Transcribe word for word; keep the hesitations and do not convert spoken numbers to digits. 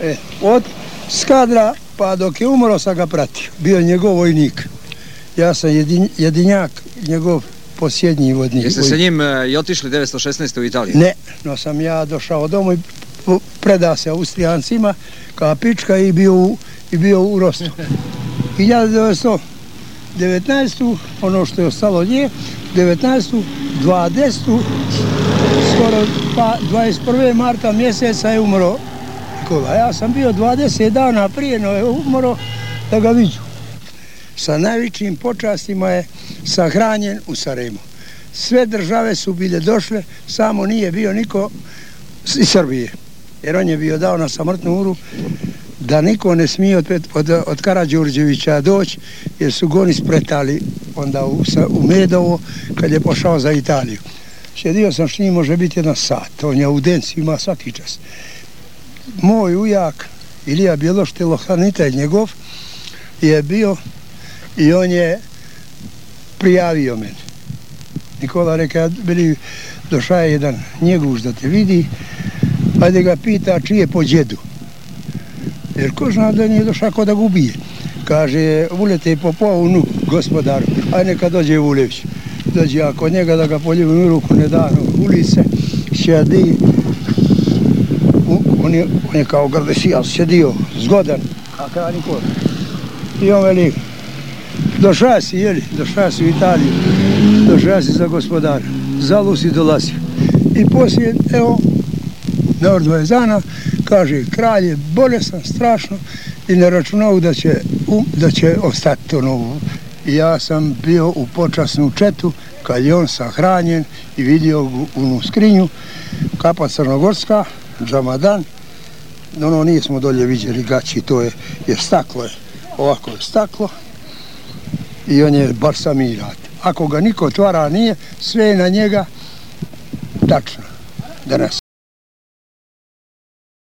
E, od Skadra pa dok je umro sam ga pratio. Bio je njegov vojnik. Ja sam jedin, jedinjak, njegov posljednji vodnik. Jeste sa njim i otišli devetsto šesnaeste u Italiju? Ne, no sam ja došao domu i preda se Austrijancima kao pička i bio u, i bio u Rostu. hiljadu devetsto devetnaeste. ono što je ostalo nje, devetnaeste. dvadeset. skoro pa dvadeset prvog marta mjeseca je umro Nikola. Ja sam bio dvadeset dana prije no je umro da ga viđu. Sa najvećim počastima je sahranjen u Sarajevu. Sve države su bile došle, samo nije bio niko iz Srbije. Jer on je bio dao na samrtnu uru da niko ne smije od, od, od Karađorđevića doći, jer su ga oni spretali onda u, u Medovo kad je pošao za Italiju. Sjedio sam s njim, može biti jedan sat, on je u Denci, ima svaki čas. Moj ujak, Ilija Bjeloš, telohranitelj njegov, je bio i on je prijavio mene. Nikola reka, bili došao je jedan njeguš da te vidi, ajde ga pita čije po djedu. Jer ko zna da nije došao ko da ga ubije. Kaže, Vulete Popovu, nu, gospodaru, aj neka dođe Vulević. Dođe ja kod njega da ga poljubim u ruku, ne da, no, ulice, sjedi. On je, on je kao gardesijal, sjedio, zgodan, a kada Nikola. I on veli, došao si, jeli, došao si u Italiju, došao si za gospodara, zalu si dolazio. I poslije, evo, na dvadeset dana, kaže, kralj je bolestan, strašno, i ne računao da će, um, da će ostati to novo. I ja sam bio u počasnu četu, kad je on sahranjen i vidio u skrinju, kapa crnogorska, džamadan, no, no nismo dolje vidjeli gaći, to je, jer staklo je, ovako je staklo, i on je bar samirat. Ako ga niko otvara nije, sve je na njega tačno danas.